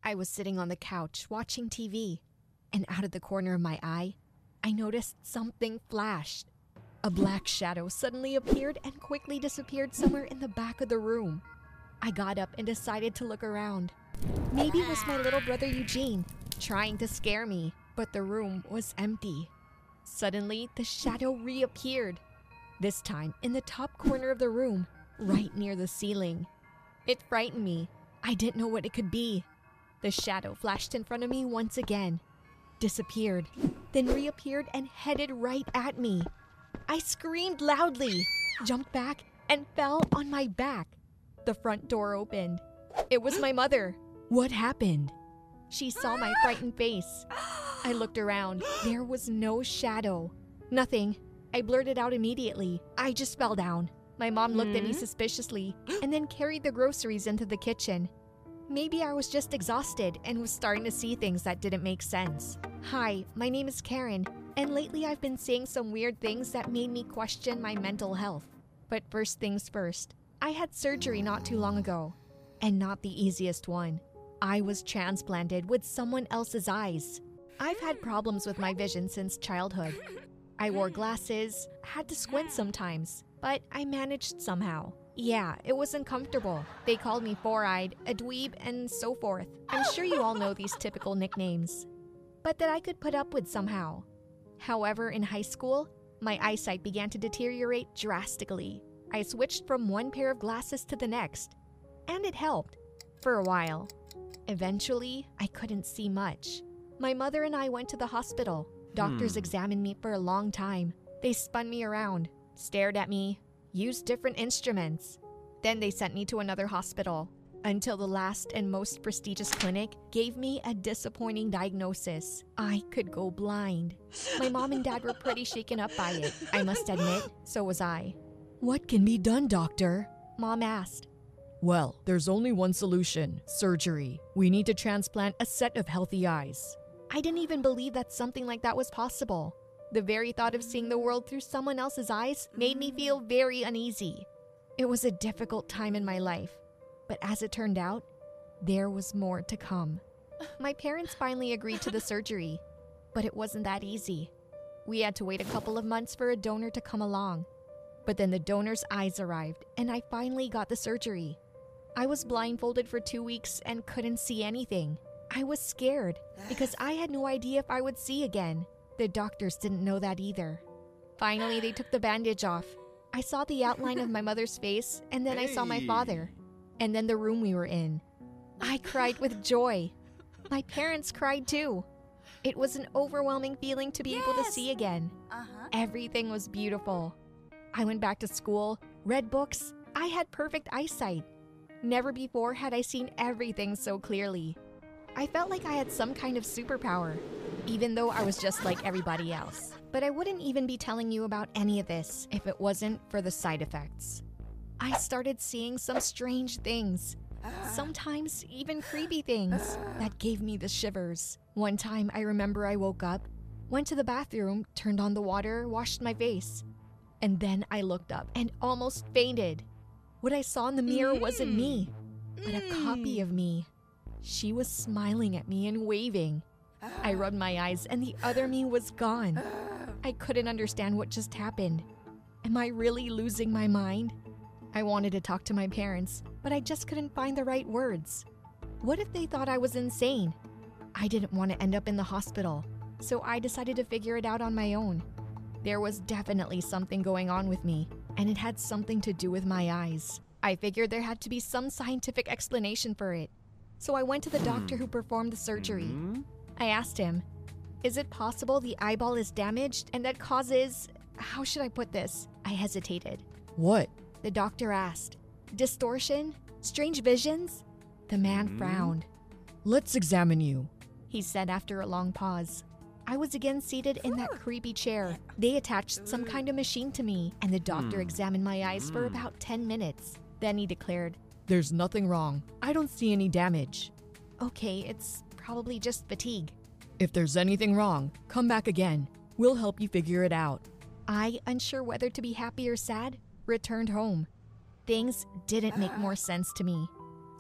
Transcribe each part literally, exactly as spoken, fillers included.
I was sitting on the couch watching T V, and out of the corner of my eye, I noticed something flashed. A black shadow suddenly appeared and quickly disappeared somewhere in the back of the room. I got up and decided to look around. Maybe it was my little brother Eugene, trying to scare me, but the room was empty. Suddenly, the shadow reappeared, this time in the top corner of the room, right near the ceiling. It frightened me. I didn't know what it could be. The shadow flashed in front of me once again, disappeared, then reappeared and headed right at me. I screamed loudly, jumped back, and fell on my back. The front door opened. It was my mother. What happened? She saw my frightened face. I looked around. There was no shadow. Nothing. I blurted out immediately. I just fell down. My mom looked at me suspiciously and then carried the groceries into the kitchen. Maybe I was just exhausted and was starting to see things that didn't make sense. Hi, my name is Karen, and lately I've been seeing some weird things that made me question my mental health. But first things first, I had surgery not too long ago, and not the easiest one. I was transplanted with someone else's eyes. I've had problems with my vision since childhood. I wore glasses, had to squint sometimes, but I managed somehow. Yeah, it was uncomfortable. They called me four-eyed, a dweeb, and so forth. I'm sure you all know these typical nicknames. But that I could put up with somehow. However, in high school, my eyesight began to deteriorate drastically. I switched from one pair of glasses to the next, and it helped, for a while. Eventually, I couldn't see much. My mother and I went to the hospital. Doctors Hmm. examined me for a long time. They spun me around, stared at me, used different instruments. Then they sent me to another hospital, until the last and most prestigious clinic gave me a disappointing diagnosis. I could go blind. My mom and dad were pretty shaken up by it. I must admit, so was I. What can be done, doctor? Mom asked. Well, there's only one solution, surgery. We need to transplant a set of healthy eyes. I didn't even believe that something like that was possible. The very thought of seeing the world through someone else's eyes made me feel very uneasy. It was a difficult time in my life, but as it turned out, there was more to come. My parents finally agreed to the surgery, but it wasn't that easy. We had to wait a couple of months for a donor to come along. But then the donor's eyes arrived, and I finally got the surgery. I was blindfolded for two weeks and couldn't see anything. I was scared because I had no idea if I would see again. The doctors didn't know that either. Finally, they took the bandage off. I saw the outline of my mother's face, and then I saw my Hey. father. And then the room we were in. I cried with joy. My parents cried too. It was an overwhelming feeling to be able to Yes. see again. Uh-huh. Everything was beautiful. I went back to school, read books. I had perfect eyesight. Never before had I seen everything so clearly. I felt like I had some kind of superpower, even though I was just like everybody else. But I wouldn't even be telling you about any of this if it wasn't for the side effects. I started seeing some strange things, sometimes even creepy things, that gave me the shivers. One time I remember I woke up, went to the bathroom, turned on the water, washed my face. And then I looked up and almost fainted. What I saw in the mirror wasn't me, but a copy of me. She was smiling at me and waving. I rubbed my eyes and the other me was gone. I couldn't understand what just happened. Am I really losing my mind? I wanted to talk to my parents, but I just couldn't find the right words. What if they thought I was insane? I didn't want to end up in the hospital, so I decided to figure it out on my own. There was definitely something going on with me, and it had something to do with my eyes. I figured there had to be some scientific explanation for it. So I went to the doctor who performed the surgery. Hmm? I asked him, is it possible the eyeball is damaged and that causes... How should I put this? I hesitated. What? The doctor asked, distortion? Strange visions? The man Hmm? frowned. Let's examine you. He said after a long pause. I was again seated in that creepy chair. They attached some kind of machine to me, and the doctor Hmm. examined my eyes for Hmm. about ten minutes. Then he declared, There's nothing wrong. I don't see any damage. okay, it's probably just fatigue. If there's anything wrong, come back again. We'll help you figure it out. I, unsure whether to be happy or sad, returned home. Things didn't make more sense to me.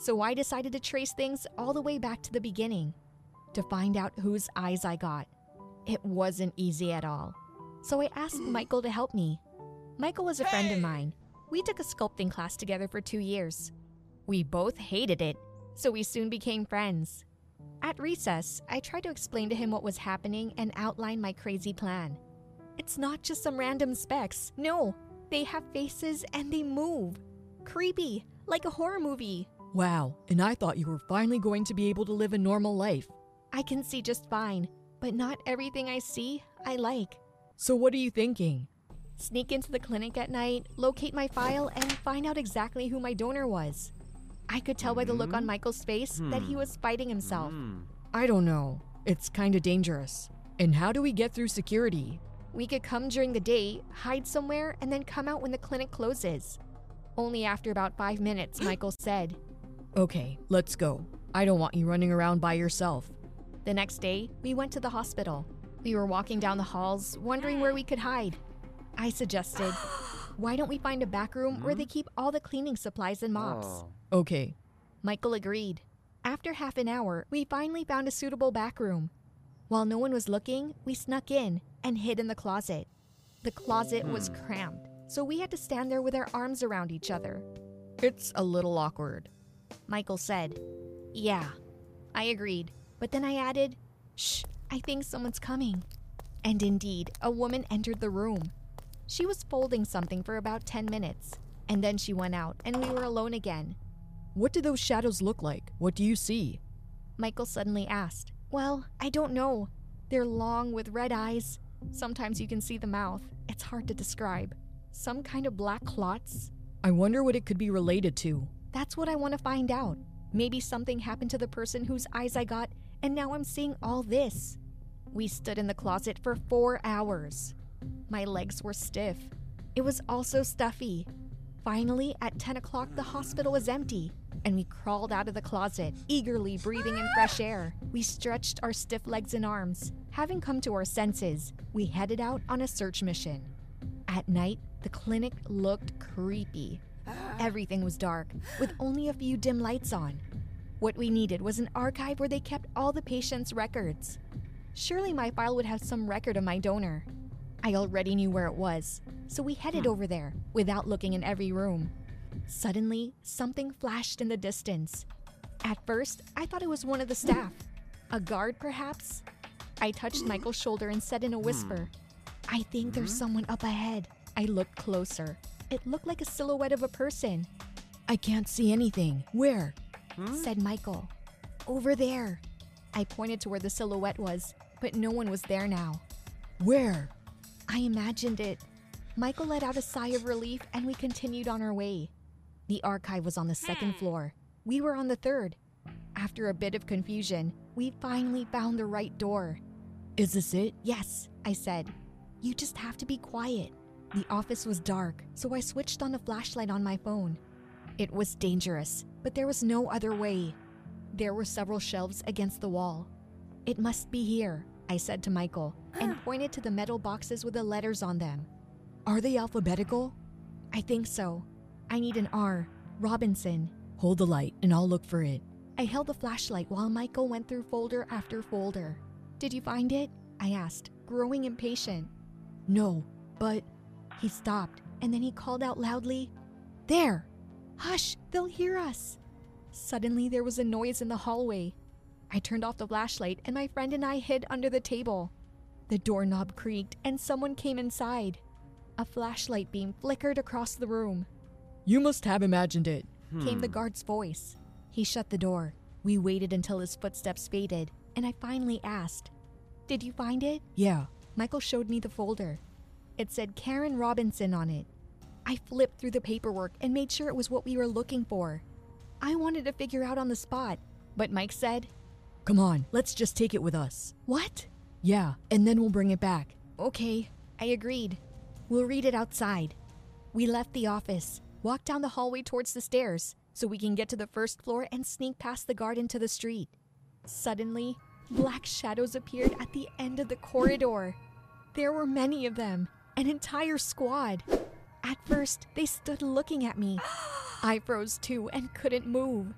So I decided to trace things all the way back to the beginning to find out whose eyes I got. It wasn't easy at all. So I asked Michael to help me. Michael was a friend of mine. We took a sculpting class together for two years. We both hated it, so we soon became friends. At recess, I tried to explain to him what was happening and outline my crazy plan. It's not just some random specks. No, they have faces and they move. Creepy, like a horror movie. Wow, and I thought you were finally going to be able to live a normal life. I can see just fine, but not everything I see, I like. So what are you thinking? Sneak into the clinic at night, locate my file, and find out exactly who my donor was. I could tell by the look on Michael's face that he was fighting himself. I don't know. It's kinda dangerous. And how do we get through security? We could come during the day, hide somewhere, and then come out when the clinic closes. Only after about five minutes, Michael said. Okay, let's go. I don't want you running around by yourself. The next day, we went to the hospital. We were walking down the halls, wondering where we could hide. I suggested, why don't we find a back room where they keep all the cleaning supplies and mops? Oh. Okay. Michael agreed. After half an hour, we finally found a suitable back room. While no one was looking, we snuck in and hid in the closet. The closet was cramped, so we had to stand there with our arms around each other. It's a little awkward. Michael said. Yeah, I agreed. But then I added, shh, I think someone's coming. And indeed, a woman entered the room. She was folding something for about ten minutes, and then she went out and we were alone again. What do those shadows look like? What do you see? Michael suddenly asked. Well, I don't know. They're long with red eyes. Sometimes you can see the mouth. It's hard to describe. Some kind of black clots. I wonder what it could be related to. That's what I want to find out. Maybe something happened to the person whose eyes I got, and now I'm seeing all this. We stood in the closet for four hours. My legs were stiff. It was also stuffy. Finally, at ten o'clock, the hospital was empty, and we crawled out of the closet, eagerly breathing in fresh air. We stretched our stiff legs and arms. Having come to our senses, we headed out on a search mission. At night, the clinic looked creepy. Everything was dark, with only a few dim lights on. What we needed was an archive where they kept all the patients' records. Surely my file would have some record of my donor. I already knew where it was, so we headed over there, without looking in every room. Suddenly, something flashed in the distance. At first, I thought it was one of the staff. A guard, perhaps? I touched Michael's shoulder and said in a whisper, I think there's someone up ahead. I looked closer. It looked like a silhouette of a person. I can't see anything. Where? Said Michael. Over there. I pointed to where the silhouette was, but no one was there now. Where? I imagined it. Michael let out a sigh of relief and we continued on our way. The archive was on the second floor. We were on the third. After a bit of confusion, we finally found the right door. Is this it? Yes, I said. You just have to be quiet. The office was dark, so I switched on the flashlight on my phone. It was dangerous, but there was no other way. There were several shelves against the wall. It must be here, I said to Michael, and pointed to the metal boxes with the letters on them. Are they alphabetical? I think so. I need an R. Robinson. Hold the light and I'll look for it. I held the flashlight while Michael went through folder after folder. Did you find it? I asked, growing impatient. No, but... He stopped, and then he called out loudly, There! Hush, they'll hear us! Suddenly, there was a noise in the hallway. I turned off the flashlight, and my friend and I hid under the table. The doorknob creaked, and someone came inside. A flashlight beam flickered across the room. You must have imagined it, Came the guard's voice. He shut the door. We waited until his footsteps faded, and I finally asked, Did you find it? Yeah. Michael showed me the folder. It said Karen Robinson on it. I flipped through the paperwork and made sure it was what we were looking for. I wanted to figure out on the spot, but Mike said, Come on, let's just take it with us. What? Yeah, and then we'll bring it back. Okay, I agreed. We'll read it outside. We left the office, walked down the hallway towards the stairs so we can get to the first floor and sneak past the guard into the street. Suddenly, black shadows appeared at the end of the corridor. There were many of them. An entire squad. At first, they stood looking at me. I froze too and couldn't move.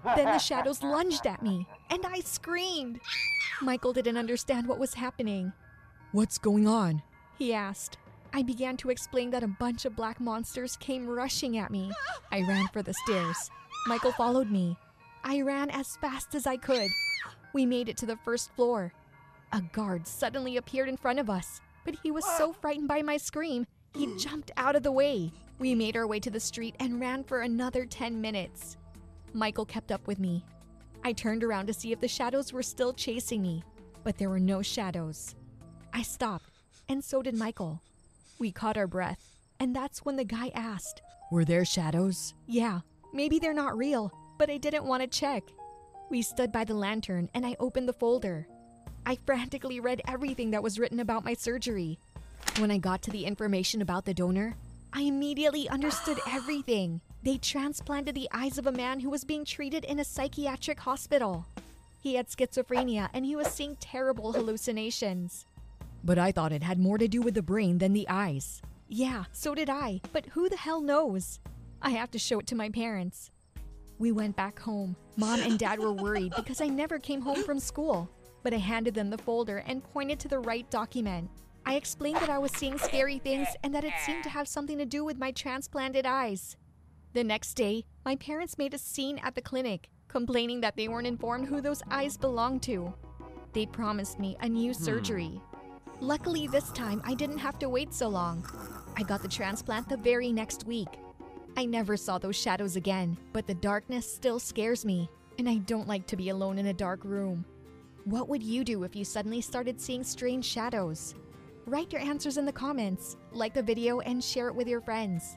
Then the shadows lunged at me, and I screamed. Michael didn't understand what was happening. What's going on? He asked. I began to explain that a bunch of black monsters came rushing at me. I ran for the stairs. Michael followed me. I ran as fast as I could. We made it to the first floor. A guard suddenly appeared in front of us, but he was so frightened by my scream, he jumped out of the way. We made our way to the street and ran for another ten minutes. Michael kept up with me. I turned around to see if the shadows were still chasing me, but there were no shadows. I stopped, and so did Michael. We caught our breath, and that's when the guy asked, Were there shadows? Yeah, maybe they're not real, but I didn't want to check. We stood by the lantern, and I opened the folder. I frantically read everything that was written about my surgery. When I got to the information about the donor, I immediately understood everything. They transplanted the eyes of a man who was being treated in a psychiatric hospital. He had schizophrenia, and he was seeing terrible hallucinations. But I thought it had more to do with the brain than the eyes. Yeah, so did I, but who the hell knows? I have to show it to my parents. We went back home. Mom and Dad were worried because I never came home from school, but I handed them the folder and pointed to the right document. I explained that I was seeing scary things and that it seemed to have something to do with my transplanted eyes. The next day, my parents made a scene at the clinic, complaining that they weren't informed who those eyes belonged to. They promised me a new surgery. Luckily this time, I didn't have to wait so long. I got the transplant the very next week. I never saw those shadows again, but the darkness still scares me, and I don't like to be alone in a dark room. What would you do if you suddenly started seeing strange shadows? Write your answers in the comments, like the video, and share it with your friends.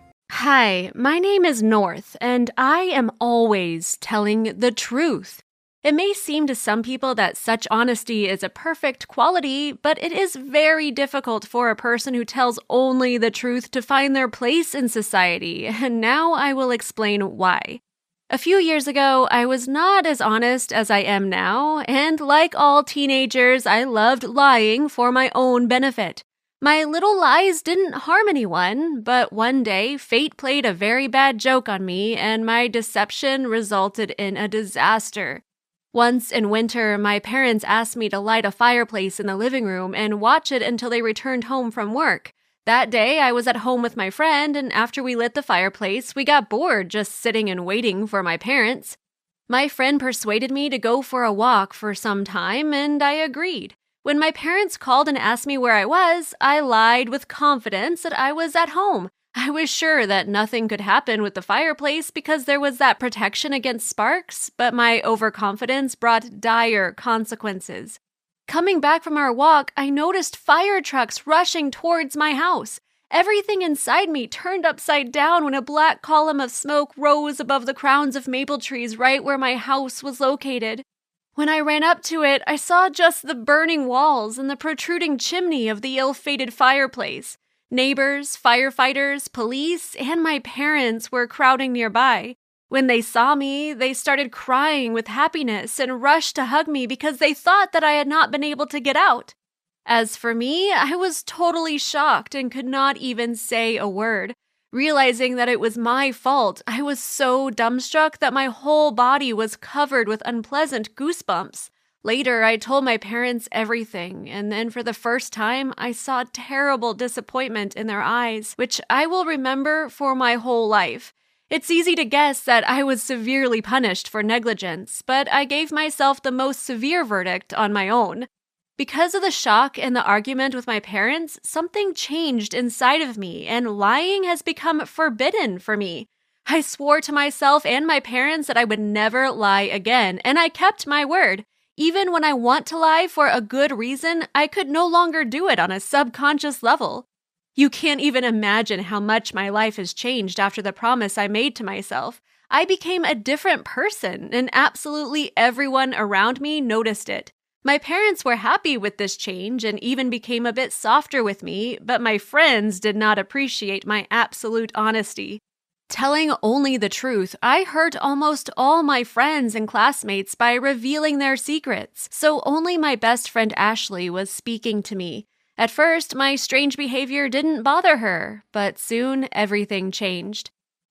Hi, my name is North, and I am always telling the truth. It may seem to some people that such honesty is a perfect quality, but it is very difficult for a person who tells only the truth to find their place in society, and now I will explain why. A few years ago, I was not as honest as I am now, and like all teenagers, I loved lying for my own benefit. My little lies didn't harm anyone, but one day, fate played a very bad joke on me, and my deception resulted in a disaster. Once in winter, my parents asked me to light a fireplace in the living room and watch it until they returned home from work. That day, I was at home with my friend, and after we lit the fireplace, we got bored just sitting and waiting for my parents. My friend persuaded me to go for a walk for some time, and I agreed. When my parents called and asked me where I was, I lied with confidence that I was at home. I was sure that nothing could happen with the fireplace because there was that protection against sparks, but my overconfidence brought dire consequences. Coming back from our walk, I noticed fire trucks rushing towards my house. Everything inside me turned upside down when a black column of smoke rose above the crowns of maple trees right where my house was located. When I ran up to it, I saw just the burning walls and the protruding chimney of the ill-fated fireplace. Neighbors, firefighters, police, and my parents were crowding nearby. When they saw me, they started crying with happiness and rushed to hug me because they thought that I had not been able to get out. As for me, I was totally shocked and could not even say a word. Realizing that it was my fault, I was so dumbstruck that my whole body was covered with unpleasant goosebumps. Later, I told my parents everything, and then for the first time, I saw terrible disappointment in their eyes, which I will remember for my whole life. It's easy to guess that I was severely punished for negligence, but I gave myself the most severe verdict on my own. Because of the shock and the argument with my parents, something changed inside of me, and lying has become forbidden for me. I swore to myself and my parents that I would never lie again, and I kept my word. Even when I want to lie for a good reason, I could no longer do it on a subconscious level. You can't even imagine how much my life has changed after the promise I made to myself. I became a different person, and absolutely everyone around me noticed it. My parents were happy with this change and even became a bit softer with me, but my friends did not appreciate my absolute honesty. Telling only the truth, I hurt almost all my friends and classmates by revealing their secrets, so only my best friend Ashley was speaking to me. At first, my strange behavior didn't bother her, but soon everything changed.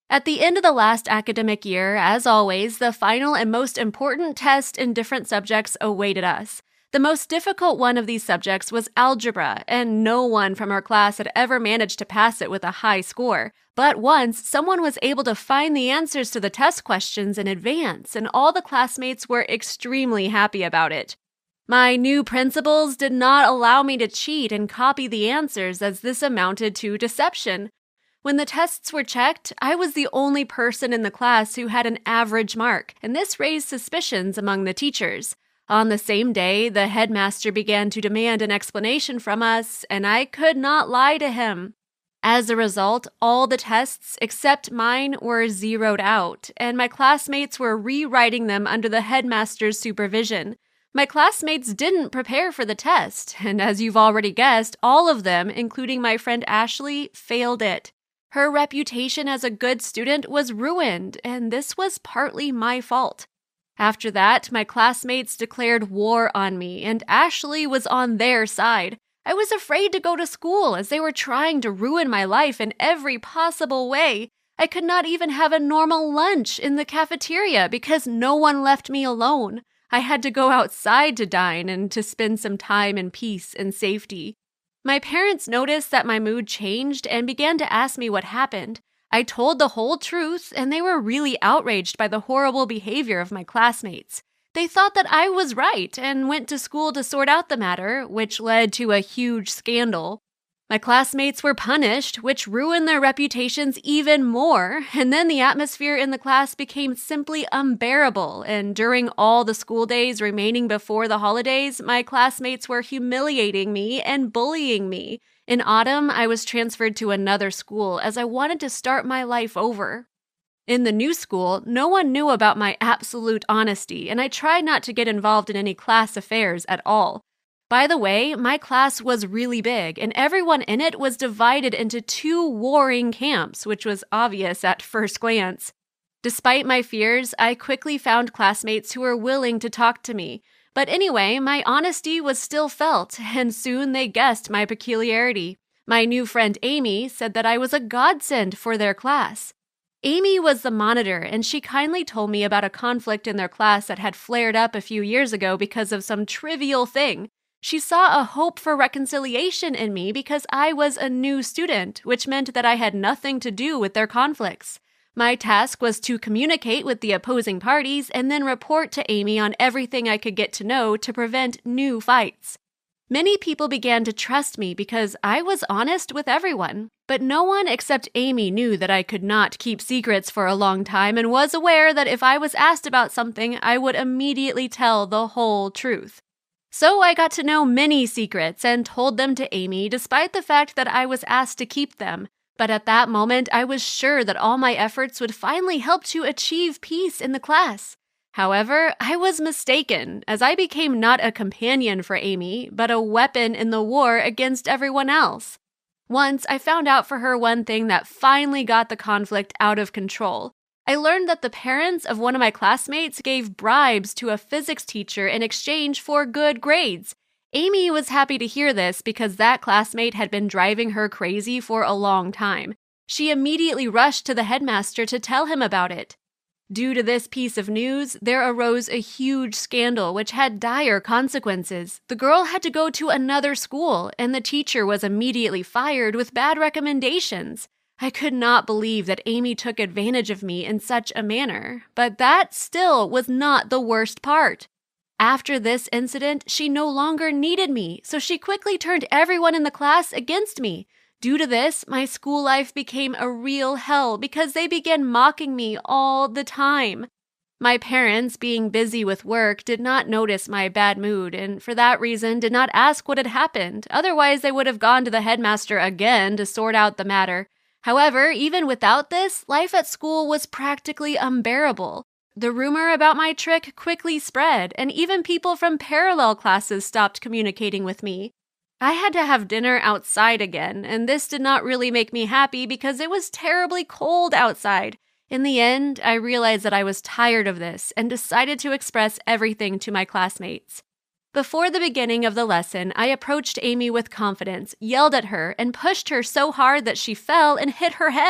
At the end of the last academic year, as always, the final and most important test in different subjects awaited us. The most difficult one of these subjects was algebra, and no one from our class had ever managed to pass it with a high score. But once, someone was able to find the answers to the test questions in advance, and all the classmates were extremely happy about it. My new principals did not allow me to cheat and copy the answers, as this amounted to deception. When the tests were checked, I was the only person in the class who had an average mark, and this raised suspicions among the teachers. On the same day, the headmaster began to demand an explanation from us, and I could not lie to him. As a result, all the tests except mine were zeroed out, and my classmates were rewriting them under the headmaster's supervision. My classmates didn't prepare for the test, and as you've already guessed, all of them, including my friend Ashley, failed it. Her reputation as a good student was ruined, and this was partly my fault. After that, my classmates declared war on me, and Ashley was on their side. I was afraid to go to school as they were trying to ruin my life in every possible way. I could not even have a normal lunch in the cafeteria because no one left me alone. I had to go outside to dine and to spend some time in peace and safety. My parents noticed that my mood changed and began to ask me what happened. I told the whole truth, and they were really outraged by the horrible behavior of my classmates. They thought that I was right and went to school to sort out the matter, which led to a huge scandal. My classmates were punished, which ruined their reputations even more, and then the atmosphere in the class became simply unbearable, and during all the school days remaining before the holidays, my classmates were humiliating me and bullying me. In autumn, I was transferred to another school as I wanted to start my life over. In the new school, no one knew about my absolute honesty, and I tried not to get involved in any class affairs at all. By the way, my class was really big, and everyone in it was divided into two warring camps, which was obvious at first glance. Despite my fears, I quickly found classmates who were willing to talk to me. But anyway, my honesty was still felt, and soon they guessed my peculiarity. My new friend Amy said that I was a godsend for their class. Amy was the monitor, and she kindly told me about a conflict in their class that had flared up a few years ago because of some trivial thing. She saw a hope for reconciliation in me because I was a new student, which meant that I had nothing to do with their conflicts. My task was to communicate with the opposing parties and then report to Amy on everything I could get to know to prevent new fights. Many people began to trust me because I was honest with everyone, but no one except Amy knew that I could not keep secrets for a long time and was aware that if I was asked about something, I would immediately tell the whole truth. So I got to know many secrets and told them to Amy despite the fact that I was asked to keep them. But at that moment, I was sure that all my efforts would finally help to achieve peace in the class. However, I was mistaken, as I became not a companion for Amy, but a weapon in the war against everyone else. Once, I found out for her one thing that finally got the conflict out of control. I learned that the parents of one of my classmates gave bribes to a physics teacher in exchange for good grades. Amy was happy to hear this because that classmate had been driving her crazy for a long time. She immediately rushed to the headmaster to tell him about it. Due to this piece of news, there arose a huge scandal which had dire consequences. The girl had to go to another school, and the teacher was immediately fired with bad recommendations. I could not believe that Amy took advantage of me in such a manner, but that still was not the worst part. After this incident, she no longer needed me, so she quickly turned everyone in the class against me. Due to this, my school life became a real hell because they began mocking me all the time. My parents, being busy with work, did not notice my bad mood, and for that reason did not ask what had happened. Otherwise, they would have gone to the headmaster again to sort out the matter. However, even without this, life at school was practically unbearable. The rumor about my trick quickly spread, and even people from parallel classes stopped communicating with me. I had to have dinner outside again, and this did not really make me happy because it was terribly cold outside. In the end, I realized that I was tired of this and decided to express everything to my classmates. Before the beginning of the lesson, I approached Amy with confidence, yelled at her, and pushed her so hard that she fell and hit her head.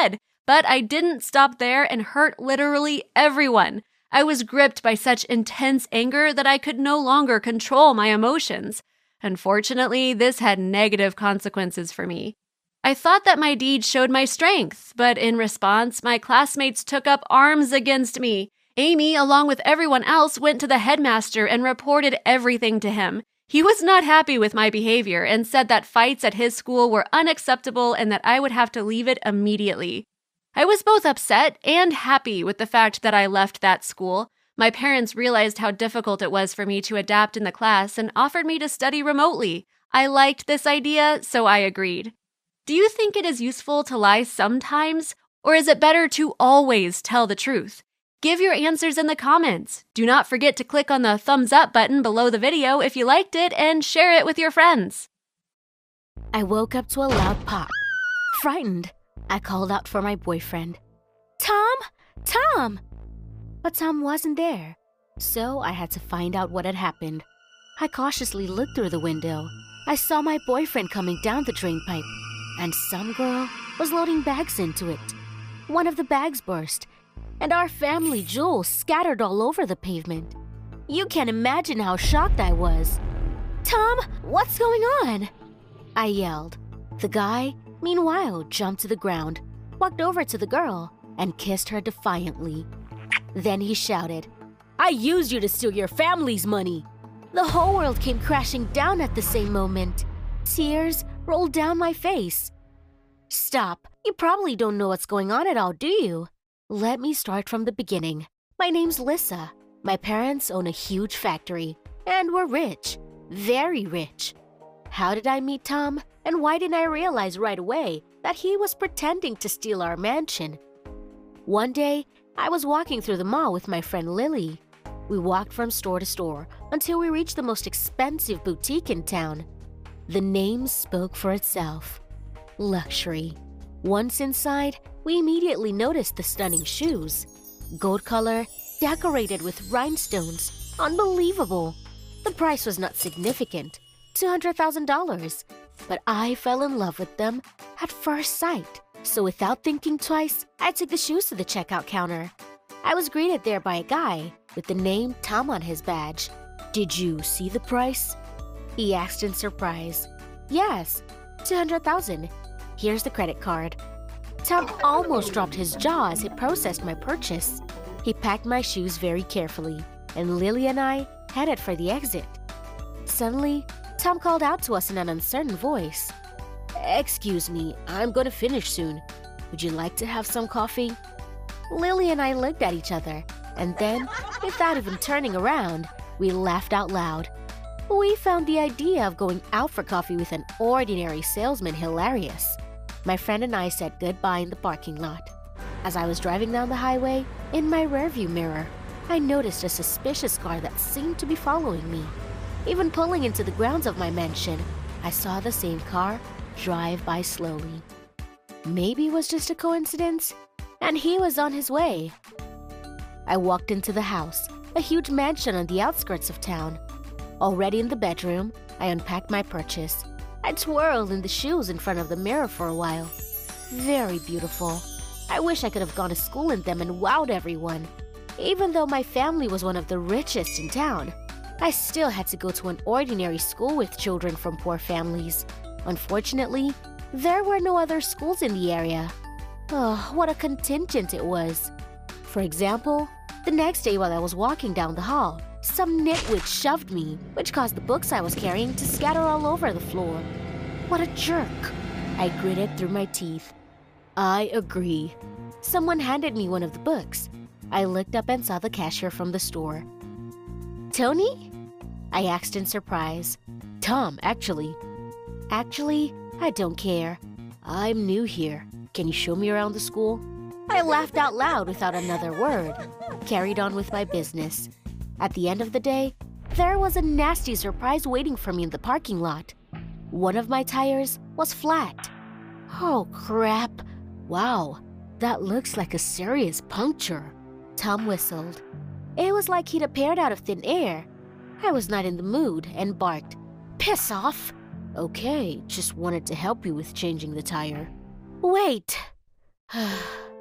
But I didn't stop there and hurt literally everyone. I was gripped by such intense anger that I could no longer control my emotions. Unfortunately, this had negative consequences for me. I thought that my deed showed my strength, but in response, my classmates took up arms against me. Amy, along with everyone else, went to the headmaster and reported everything to him. He was not happy with my behavior and said that fights at his school were unacceptable and that I would have to leave it immediately. I was both upset and happy with the fact that I left that school. My parents realized how difficult it was for me to adapt in the class and offered me to study remotely. I liked this idea, so I agreed. Do you think it is useful to lie sometimes, or is it better to always tell the truth? Give your answers in the comments. Do not forget to click on the thumbs up button below the video if you liked it and share it with your friends. I woke up to a loud pop. Frightened, I called out for my boyfriend. Tom! Tom! But Tom wasn't there, so I had to find out what had happened. I cautiously looked through the window. I saw my boyfriend coming down the drain pipe, and some girl was loading bags into it. One of the bags burst, and our family jewels scattered all over the pavement. You can't imagine how shocked I was. Tom, what's going on? I yelled. The guy, meanwhile, jumped to the ground, walked over to the girl, and kissed her defiantly. Then he shouted, I used you to steal your family's money. The whole world came crashing down at the same moment. Tears rolled down my face. Stop. You probably don't know what's going on at all, do you? Let me start from the beginning. My name's Lissa. My parents own a huge factory, and we're rich. Very rich. How did I meet Tom, and why didn't I realize right away that he was pretending to steal our mansion? One day, I was walking through the mall with my friend Lily. We walked from store to store until we reached the most expensive boutique in town. The name spoke for itself. Luxury. Once inside, we immediately noticed the stunning shoes. Gold color, decorated with rhinestones. Unbelievable. The price was not significant, two hundred thousand dollars, but I fell in love with them at first sight. So without thinking twice, I took the shoes to the checkout counter. I was greeted there by a guy with the name Tom on his badge. Did you see the price? He asked in surprise. Yes, two hundred thousand dollars. Here's the credit card. Tom almost dropped his jaw as he processed my purchase. He packed my shoes very carefully, and Lily and I headed for the exit. Suddenly, Tom called out to us in an uncertain voice. Excuse me, I'm gonna finish soon. Would you like to have some coffee? Lily and I looked at each other, and then, without even turning around, we laughed out loud. We found the idea of going out for coffee with an ordinary salesman hilarious. My friend and I said goodbye in the parking lot. As I was driving down the highway, in my rearview mirror, I noticed a suspicious car that seemed to be following me. Even pulling into the grounds of my mansion, I saw the same car drive by slowly. Maybe it was just a coincidence, and he was on his way. I walked into the house, a huge mansion on the outskirts of town. Already in the bedroom, I unpacked my purchase. I twirled in the shoes in front of the mirror for a while. Very beautiful. I wish I could have gone to school in them and wowed everyone. Even though my family was one of the richest in town, I still had to go to an ordinary school with children from poor families. Unfortunately, there were no other schools in the area. Oh, what a contingent it was. For example, the next day while I was walking down the hall, some nitwit shoved me, which caused the books I was carrying to scatter all over the floor. What a jerk! I gritted through my teeth. I agree. Someone handed me one of the books. I looked up and saw the cashier from the store. Tony? I asked in surprise. Tom, actually. Actually, I don't care. I'm new here. Can you show me around the school? I laughed out loud without another word. Carried on with my business. At the end of the day, there was a nasty surprise waiting for me in the parking lot. One of my tires was flat. Oh, crap. Wow, that looks like a serious puncture. Tom whistled. It was like he'd appeared out of thin air. I was not in the mood and barked, "Piss off!" Okay, just wanted to help you with changing the tire. Wait.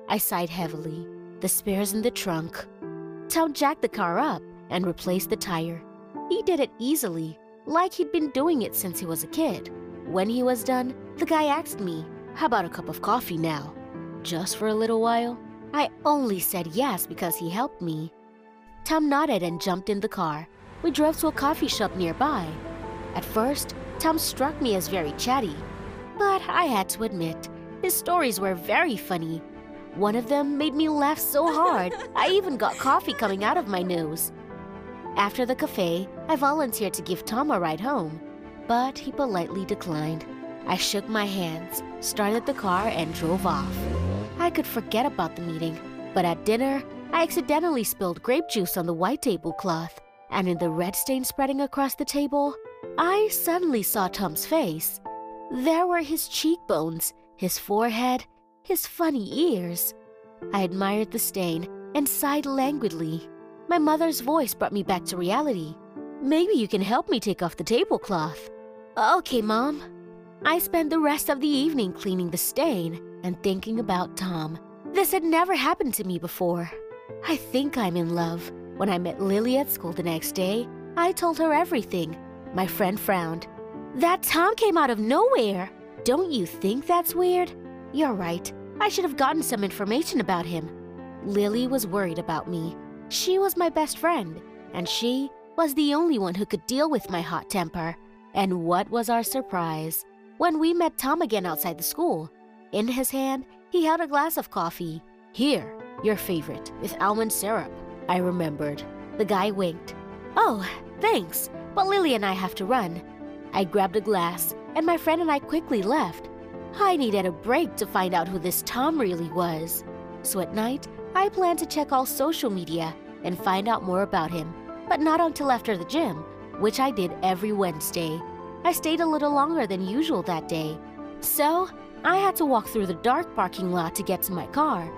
I sighed heavily. The spare's in the trunk. Tom jacked the car up and replaced the tire. He did it easily, like he'd been doing it since he was a kid. When he was done, the guy asked me, "How about a cup of coffee now? Just for a little while?" I only said yes because he helped me. Tom nodded and jumped in the car. We drove to a coffee shop nearby. At first, Tom struck me as very chatty, but I had to admit, his stories were very funny. One of them made me laugh so hard, I even got coffee coming out of my nose. After the cafe, I volunteered to give Tom a ride home, but he politely declined. I shook my hands, started the car, and drove off. I could forget about the meeting, but at dinner, I accidentally spilled grape juice on the white tablecloth, and in the red stain spreading across the table, I suddenly saw Tom's face. There were his cheekbones, his forehead, his funny ears. I admired the stain and sighed languidly. My mother's voice brought me back to reality. "Maybe you can help me take off the tablecloth." "Okay, Mom." I spent the rest of the evening cleaning the stain and thinking about Tom. This had never happened to me before. I think I'm in love. When I met Lily at school the next day, I told her everything. My friend frowned. "That Tom came out of nowhere. Don't you think that's weird?" "You're right. I should have gotten some information about him." Lily was worried about me. She was my best friend, and she was the only one who could deal with my hot temper. And what was our surprise when we met Tom again outside the school. In his hand, he held a glass of coffee. "Here, your favorite, with almond syrup," I remembered. The guy winked. "Oh, thanks, but Lily and I have to run." I grabbed a glass, and my friend and I quickly left. I needed a break to find out who this Tom really was. So at night, I planned to check all social media and find out more about him, but not until after the gym, which I did every Wednesday. I stayed a little longer than usual that day, so I had to walk through the dark parking lot to get to my car.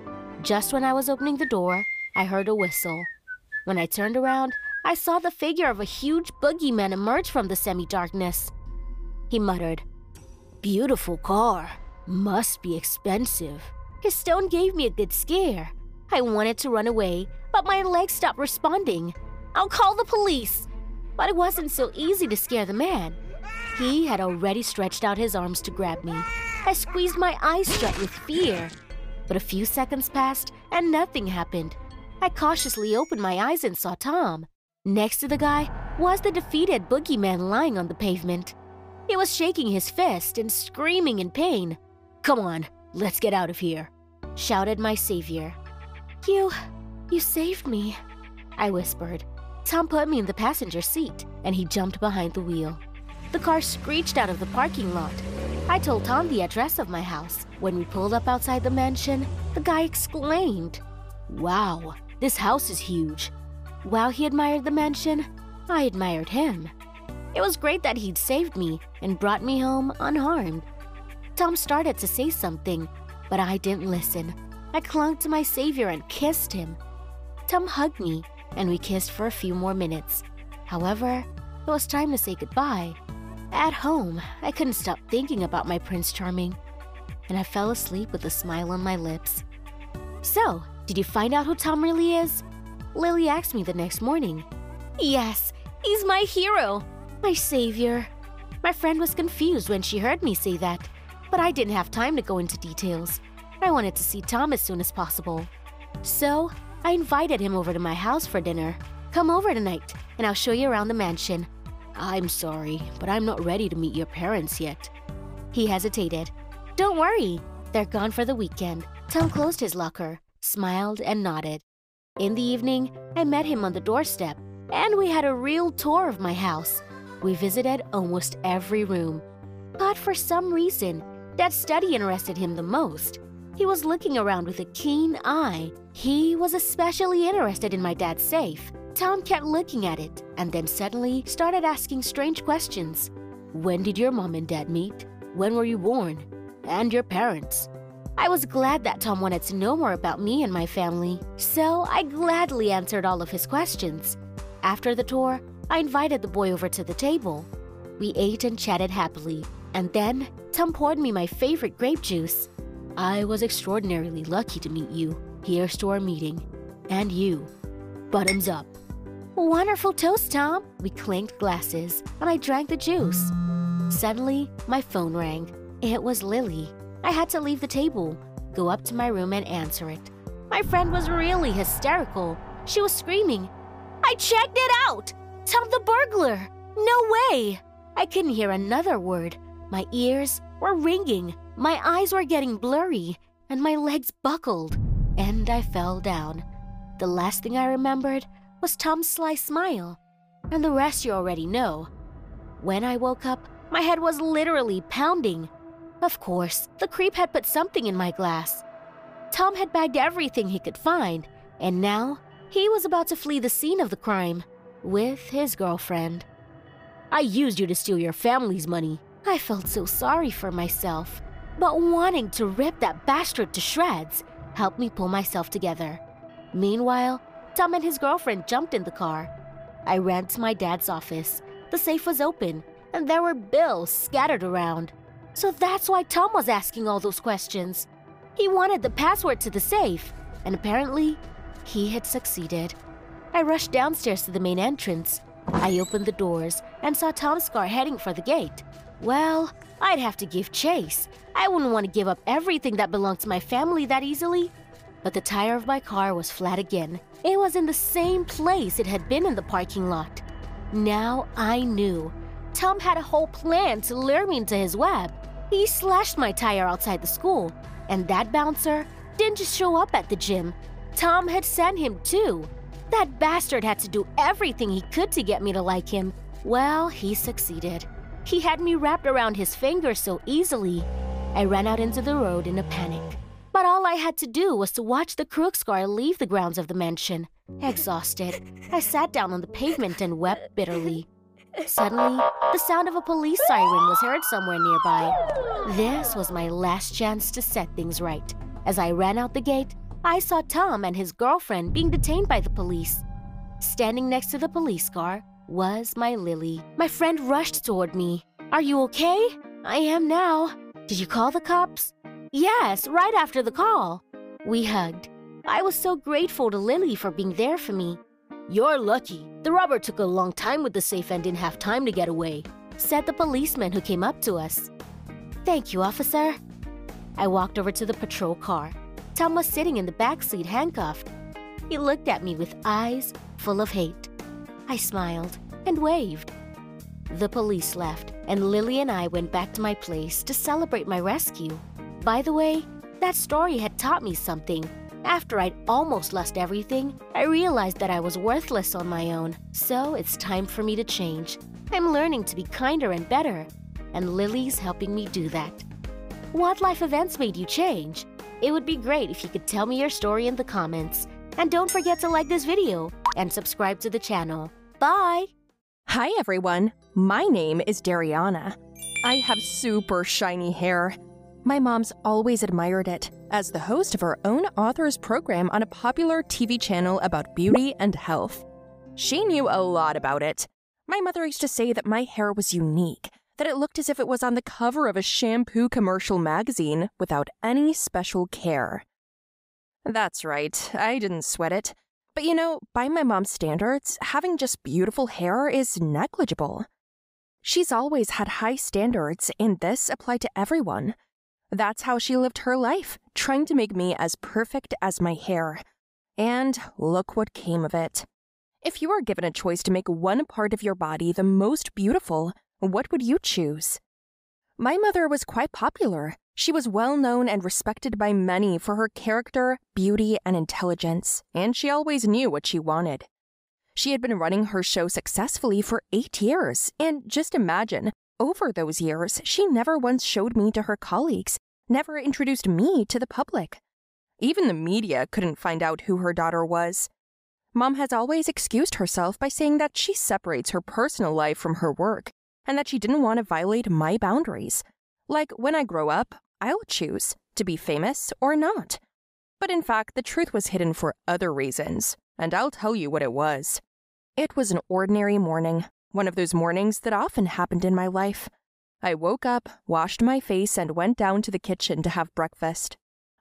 Just when I was opening the door, I heard a whistle. When I turned around, I saw the figure of a huge boogeyman emerge from the semi-darkness. He muttered, "Beautiful car. Must be expensive." His tone gave me a good scare. I wanted to run away, but my legs stopped responding. "I'll call the police." But it wasn't so easy to scare the man. He had already stretched out his arms to grab me. I squeezed my eyes shut with fear. But a few seconds passed and nothing happened. I cautiously opened my eyes and saw Tom. Next to the guy was the defeated boogeyman lying on the pavement. He was shaking his fist and screaming in pain. "Come on, let's get out of here," shouted my savior. You, you saved me," I whispered. Tom put me in the passenger seat, and he jumped behind the wheel. The car screeched out of the parking lot. I told Tom the address of my house. When we pulled up outside the mansion, the guy exclaimed, "Wow, this house is huge." While he admired the mansion, I admired him. It was great that he'd saved me and brought me home unharmed. Tom started to say something, but I didn't listen. I clung to my savior and kissed him. Tom hugged me, and we kissed for a few more minutes. However, it was time to say goodbye. At home, I couldn't stop thinking about my Prince Charming, and I fell asleep with a smile on my lips. "So, did you find out who Tom really is?" Lily asked me the next morning. "Yes, he's my hero, my savior." My friend was confused when she heard me say that, but I didn't have time to go into details. I wanted to see Tom as soon as possible. So, I invited him over to my house for dinner. "Come over tonight, and I'll show you around the mansion." "I'm sorry, but I'm not ready to meet your parents yet." He hesitated. "Don't worry, they're gone for the weekend." Tom closed his locker, smiled, and nodded. In the evening, I met him on the doorstep, and we had a real tour of my house. We visited almost every room. But for some reason, Dad's study interested him the most. He was looking around with a keen eye. He was especially interested in my dad's safe. Tom kept looking at it, and then suddenly started asking strange questions. "When did your mom and dad meet? When were you born? And your parents?" I was glad that Tom wanted to know more about me and my family, so I gladly answered all of his questions. After the tour, I invited the boy over to the table. We ate and chatted happily, and then Tom poured me my favorite grape juice. I was extraordinarily lucky to meet you. Here's to our meeting. And you. Bottoms up. Wonderful toast, Tom. We clinked glasses, and I drank the juice. Suddenly, my phone rang. It was Lily. I had to leave the table, go up to my room and answer it. My friend was really hysterical. She was screaming, "I checked it out! Tom the burglar! No way!" I couldn't hear another word. My ears were ringing, my eyes were getting blurry, and my legs buckled, and I fell down. The last thing I remembered was Tom's sly smile, and the rest you already know. When I woke up, my head was literally pounding. Of course, the creep had put something in my glass. Tom had bagged everything he could find, and now he was about to flee the scene of the crime with his girlfriend. "I used you to steal your family's money." I felt so sorry for myself, but wanting to rip that bastard to shreds helped me pull myself together. Meanwhile, Tom and his girlfriend jumped in the car. I ran to my dad's office. The safe was open, and there were bills scattered around. So that's why Tom was asking all those questions. He wanted the password to the safe, and apparently, he had succeeded. I rushed downstairs to the main entrance. I opened the doors and saw Tom's car heading for the gate. Well, I'd have to give chase. I wouldn't want to give up everything that belonged to my family that easily. But the tire of my car was flat again. It was in the same place it had been in the parking lot. Now I knew. Tom had a whole plan to lure me into his web. He slashed my tire outside the school, and that bouncer didn't just show up at the gym. Tom had sent him too. That bastard had to do everything he could to get me to like him. Well, he succeeded. He had me wrapped around his finger so easily. I ran out into the road in a panic. But all I had to do was to watch the Crooks car leave the grounds of the mansion. Exhausted, I sat down on the pavement and wept bitterly. Suddenly, the sound of a police siren was heard somewhere nearby. This was my last chance to set things right. As I ran out the gate, I saw Tom and his girlfriend being detained by the police. Standing next to the police car was my Lily. My friend rushed toward me. "Are you okay?" "I am now." "Did you call the cops?" "Yes, right after the call." We hugged. I was so grateful to Lily for being there for me. "You're lucky. The robber took a long time with the safe and didn't have time to get away," said the policeman who came up to us. "Thank you, officer." I walked over to the patrol car. Tom was sitting in the back seat handcuffed. He looked at me with eyes full of hate. I smiled and waved. The police left, and Lily and I went back to my place to celebrate my rescue. By the way, that story had taught me something. After I'd almost lost everything, I realized that I was worthless on my own. So it's time for me to change. I'm learning to be kinder and better, and Lily's helping me do that. What life events made you change? It would be great if you could tell me your story in the comments. And don't forget to like this video and subscribe to the channel. Bye! Hi everyone, my name is Dariana. I have super shiny hair. My mom's always admired it. As the host of her own author's program on a popular T V channel about beauty and health. She knew a lot about it. My mother used to say that my hair was unique, that it looked as if it was on the cover of a shampoo commercial magazine without any special care. That's right, I didn't sweat it. But you know, by my mom's standards, having just beautiful hair is negligible. She's always had high standards, and this applied to everyone. That's how she lived her life, trying to make me as perfect as my hair. And look what came of it. If you were given a choice to make one part of your body the most beautiful, what would you choose? My mother was quite popular. She was well known and respected by many for her character, beauty, and intelligence, and she always knew what she wanted. She had been running her show successfully for eight years, and just imagine, over those years, she never once showed me to her colleagues, never introduced me to the public. Even the media couldn't find out who her daughter was. Mom has always excused herself by saying that she separates her personal life from her work, and that she didn't want to violate my boundaries. Like, when I grow up, I'll choose to be famous or not. But in fact, the truth was hidden for other reasons, and I'll tell you what it was. It was an ordinary morning, one of those mornings that often happened in my life. I woke up, washed my face, and went down to the kitchen to have breakfast.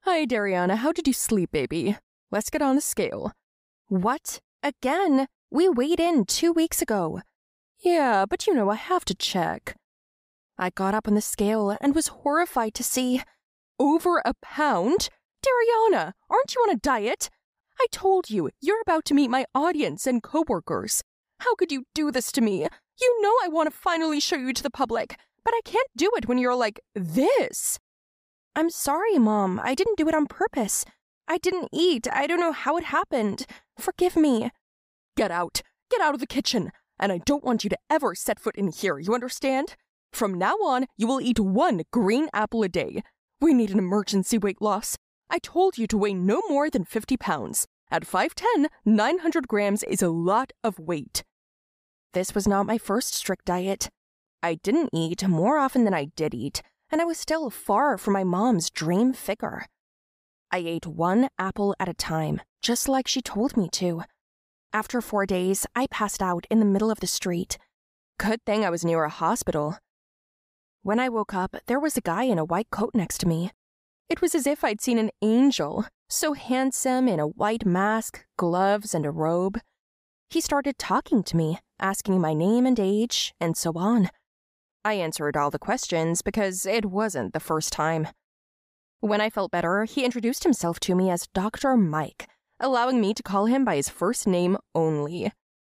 Hi, Dariana. How did you sleep, baby? Let's get on the scale. What? Again? We weighed in two weeks ago. Yeah, but you know I have to check. I got up on the scale and was horrified to see over a pound? Dariana, aren't you on a diet? I told you, you're about to meet my audience and coworkers. How could you do this to me? You know I want to finally show you to the public, but I can't do it when you're like this. I'm sorry, Mom. I didn't do it on purpose. I didn't eat. I don't know how it happened. Forgive me. Get out. Get out of the kitchen. And I don't want you to ever set foot in here, you understand? From now on, you will eat one green apple a day. We need an emergency weight loss. I told you to weigh no more than fifty pounds. At five ten, nine hundred grams is a lot of weight. This was not my first strict diet. I didn't eat more often than I did eat, and I was still far from my mom's dream figure. I ate one apple at a time, just like she told me to. After four days, I passed out in the middle of the street. Good thing I was near a hospital. When I woke up, there was a guy in a white coat next to me. It was as if I'd seen an angel, so handsome in a white mask, gloves, and a robe. He started talking to me, asking my name and age, and so on. I answered all the questions because it wasn't the first time. When I felt better, he introduced himself to me as Doctor Mike, allowing me to call him by his first name only.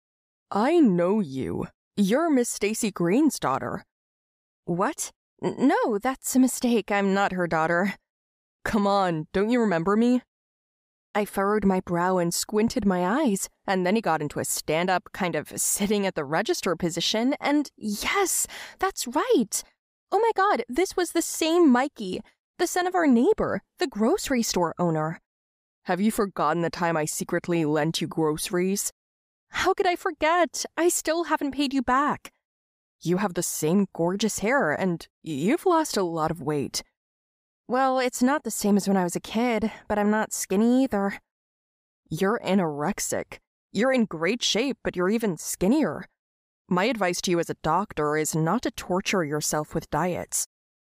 I know you. You're Miss Stacy Green's daughter. What? N- no, that's a mistake. I'm not her daughter. Come on, don't you remember me? I furrowed my brow and squinted my eyes, and then he got into a stand-up, kind of sitting at the register position, and yes, that's right. Oh my God, this was the same Mikey, the son of our neighbor, the grocery store owner. Have you forgotten the time I secretly lent you groceries? How could I forget? I still haven't paid you back. You have the same gorgeous hair, and you've lost a lot of weight. Well, it's not the same as when I was a kid, but I'm not skinny either. You're anorexic. You're in great shape, but you're even skinnier. My advice to you as a doctor is not to torture yourself with diets.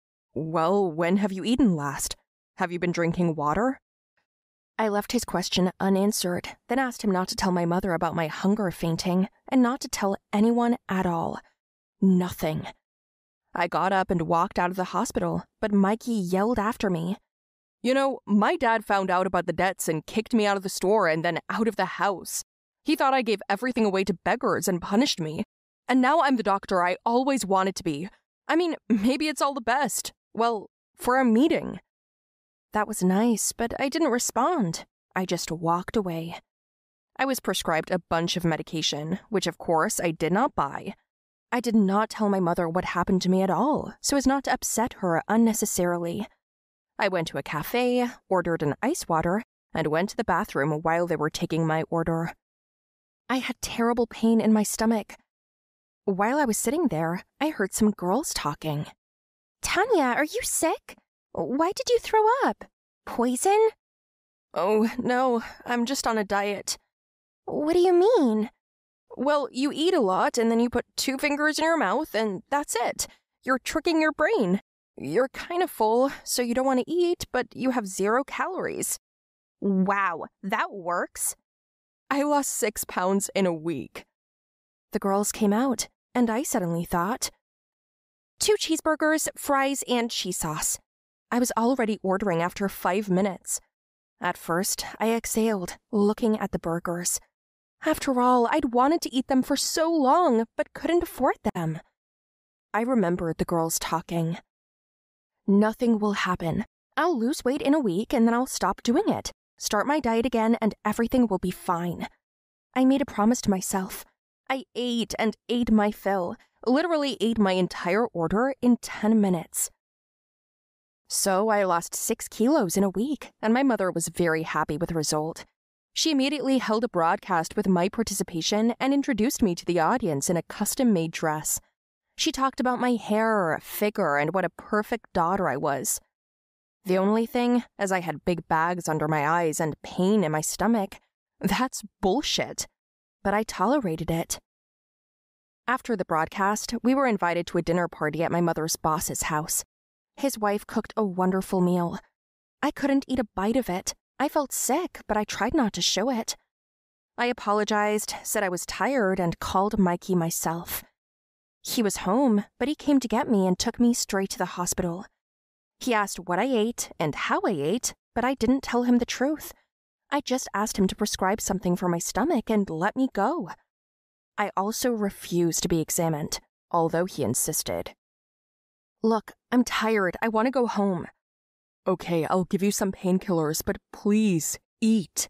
Well, when have you eaten last? Have you been drinking water? I left his question unanswered, then asked him not to tell my mother about my hunger fainting, and not to tell anyone at all. Nothing. I got up and walked out of the hospital, but Mikey yelled after me. You know, my dad found out about the debts and kicked me out of the store and then out of the house. He thought I gave everything away to beggars and punished me. And now I'm the doctor I always wanted to be. I mean, maybe it's all the best. Well, for a meeting. That was nice, but I didn't respond. I just walked away. I was prescribed a bunch of medication, which of course I did not buy. I did not tell my mother what happened to me at all, so as not to upset her unnecessarily. I went to a cafe, ordered an ice water, and went to the bathroom while they were taking my order. I had terrible pain in my stomach. While I was sitting there, I heard some girls talking. Tanya, are you sick? Why did you throw up? Poison? Oh, no, I'm just on a diet. What do you mean? Well, you eat a lot and then you put two fingers in your mouth and that's it. You're tricking your brain. You're kind of full, so you don't want to eat, but you have zero calories. Wow, that works. I lost six pounds in a week. The girls came out, and I suddenly thought, two cheeseburgers, fries, and cheese sauce. I was already ordering after five minutes. At first, I exhaled, looking at the burgers. After all, I'd wanted to eat them for so long, but couldn't afford them. I remembered the girls talking. Nothing will happen. I'll lose weight in a week and then I'll stop doing it, start my diet again, and everything will be fine. I made a promise to myself. I ate and ate my fill, literally ate my entire order in ten minutes. So I lost six kilos in a week, and my mother was very happy with the result. She immediately held a broadcast with my participation and introduced me to the audience in a custom-made dress. She talked about my hair, figure, and what a perfect daughter I was. The only thing, as I had big bags under my eyes and pain in my stomach, that's bullshit. But I tolerated it. After the broadcast, we were invited to a dinner party at my mother's boss's house. His wife cooked a wonderful meal. I couldn't eat a bite of it. I felt sick, but I tried not to show it. I apologized, said I was tired, and called Mikey myself. He was home, but he came to get me and took me straight to the hospital. He asked what I ate and how I ate, but I didn't tell him the truth. I just asked him to prescribe something for my stomach and let me go. I also refused to be examined, although he insisted. Look, I'm tired. I want to go home. Okay, I'll give you some painkillers, but please, eat.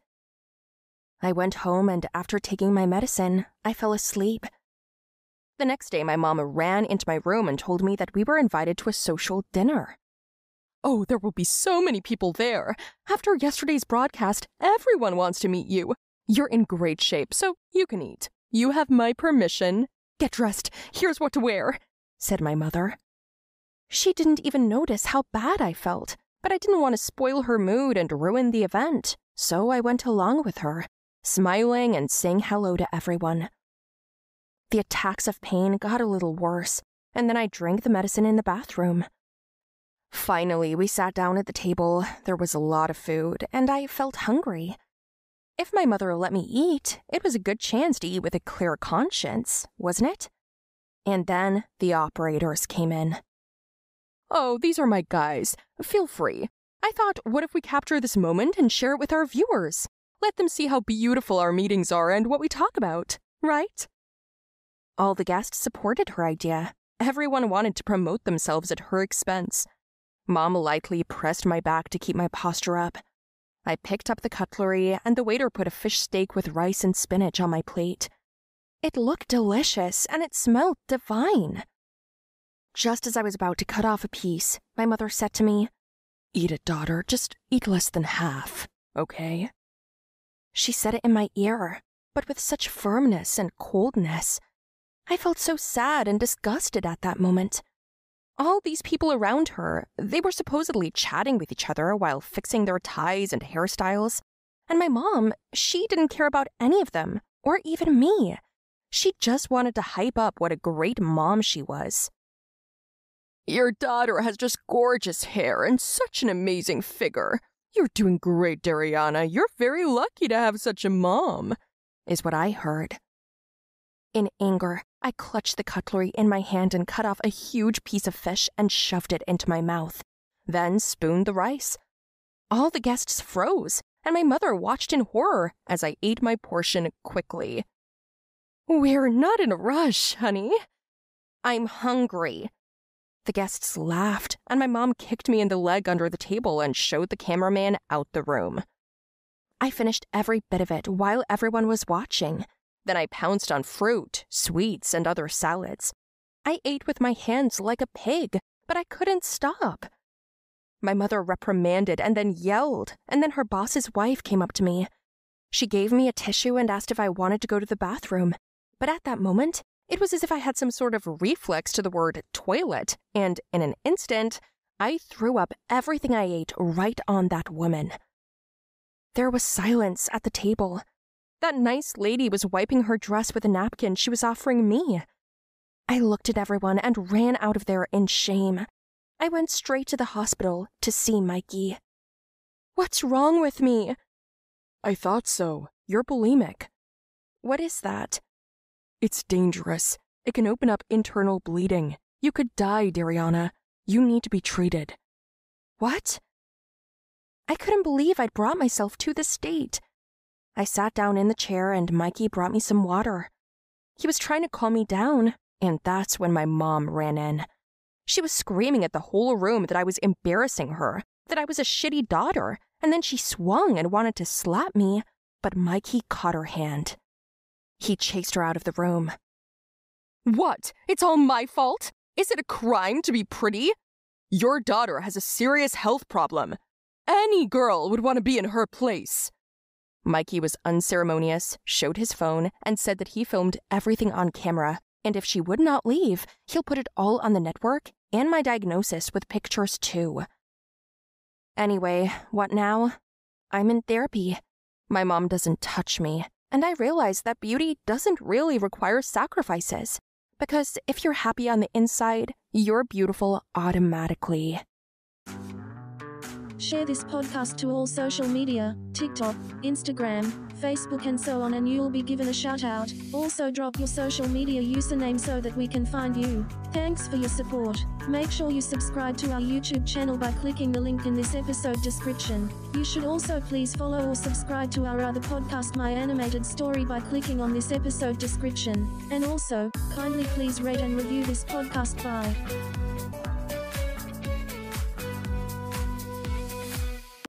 I went home, and after taking my medicine, I fell asleep. The next day, my mom ran into my room and told me that we were invited to a social dinner. Oh, there will be so many people there. After yesterday's broadcast, everyone wants to meet you. You're in great shape, so you can eat. You have my permission. Get dressed. Here's what to wear, said my mother. She didn't even notice how bad I felt, but I didn't want to spoil her mood and ruin the event, so I went along with her, smiling and saying hello to everyone. The attacks of pain got a little worse, and then I drank the medicine in the bathroom. Finally, we sat down at the table. There was a lot of food, and I felt hungry. If my mother let me eat, it was a good chance to eat with a clear conscience, wasn't it? And then the operators came in. Oh, these are my guys. Feel free. I thought, what if we capture this moment and share it with our viewers? Let them see how beautiful our meetings are and what we talk about, right? All the guests supported her idea. Everyone wanted to promote themselves at her expense. Mom lightly pressed my back to keep my posture up. I picked up the cutlery, and the waiter put a fish steak with rice and spinach on my plate. It looked delicious, and it smelled divine. Just as I was about to cut off a piece, my mother said to me, "Eat it, daughter. Just eat less than half, okay?" She said it in my ear, but with such firmness and coldness. I felt so sad and disgusted at that moment. All these people around her, they were supposedly chatting with each other while fixing their ties and hairstyles. And my mom, she didn't care about any of them, or even me. She just wanted to hype up what a great mom she was. Your daughter has just gorgeous hair and such an amazing figure. You're doing great, Dariana. You're very lucky to have such a mom, is what I heard. In anger, I clutched the cutlery in my hand and cut off a huge piece of fish and shoved it into my mouth, then spooned the rice. All the guests froze, and my mother watched in horror as I ate my portion quickly. We're not in a rush, honey. I'm hungry. The guests laughed, and my mom kicked me in the leg under the table and showed the cameraman out the room. I finished every bit of it while everyone was watching. Then I pounced on fruit, sweets, and other salads. I ate with my hands like a pig, but I couldn't stop. My mother reprimanded and then yelled, and then her boss's wife came up to me. She gave me a tissue and asked if I wanted to go to the bathroom, but at that moment, it was as if I had some sort of reflex to the word toilet, and in an instant, I threw up everything I ate right on that woman. There was silence at the table. That nice lady was wiping her dress with a napkin she was offering me. I looked at everyone and ran out of there in shame. I went straight to the hospital to see Mikey. What's wrong with me? I thought so. You're bulimic. What is that? It's dangerous. It can open up internal bleeding. You could die, Dariana. You need to be treated. What? I couldn't believe I'd brought myself to this state. I sat down in the chair and Mikey brought me some water. He was trying to calm me down, and that's when my mom ran in. She was screaming at the whole room that I was embarrassing her, that I was a shitty daughter, and then she swung and wanted to slap me, but Mikey caught her hand. He chased her out of the room. What? It's all my fault? Is it a crime to be pretty? Your daughter has a serious health problem. Any girl would want to be in her place. Mikey was unceremonious, showed his phone, and said that he filmed everything on camera, and if she would not leave, he'll put it all on the network and my diagnosis with pictures too. Anyway, what now? I'm in therapy. My mom doesn't touch me, and I realize that beauty doesn't really require sacrifices, because if you're happy on the inside, you're beautiful automatically. Share this podcast to all social media, TikTok, Instagram, Facebook and so on, and you'll be given a shout out. Also drop your social media username so that we can find you. Thanks for your support. Make sure you subscribe to our YouTube channel by clicking the link in this episode description. You should also please follow or subscribe to our other podcast, My Animated Story, by clicking on this episode description. And also, kindly please rate and review this podcast. Bye.